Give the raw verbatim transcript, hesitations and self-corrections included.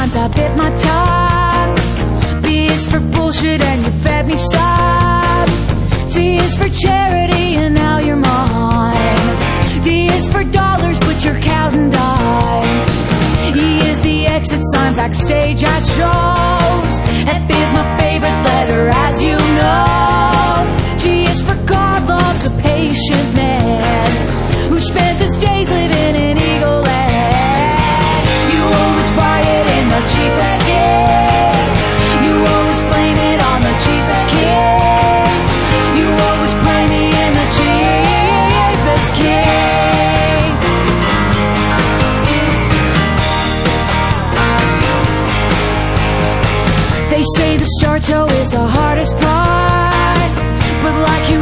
times I bit my tongue. B is for bullshit and you fed me some. C is for charity and now you're mine. D is for dollars but you're counting dimes. E is the exit sign backstage at shows. F is my favorite letter as you know. G is for God loves a patient man who spends his days living in Eagle Land. You always buy it in the cheapest kid. You always blame it on the cheapest kid. You always play me in the cheapest kid. They say the start toe is the hardest part, but like you